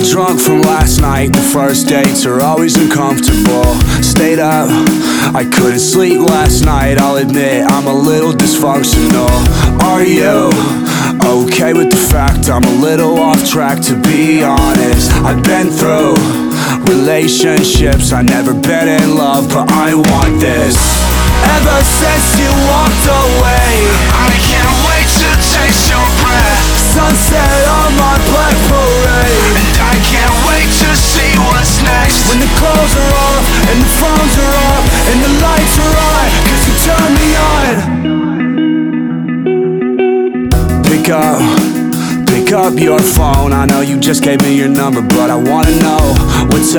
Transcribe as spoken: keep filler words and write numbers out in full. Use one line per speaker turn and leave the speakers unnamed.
drunk from last night. The first dates are always uncomfortable. Stayed up, I couldn't sleep last night. I'll admit I'm a little dysfunctional. Are you okay with the fact I'm a little off track? To be honest, I've been through relationships, I never been in love, but I want this. Ever since you walked away,
I can't wait to taste your breath.
Sunset on my black parade,
and I can't wait to see what's next.
when the clothes are off and the phones are off and the lights are on, cause you turn me on. Pick up, pick up your phone. I know you just gave me your number, but I wanna know what's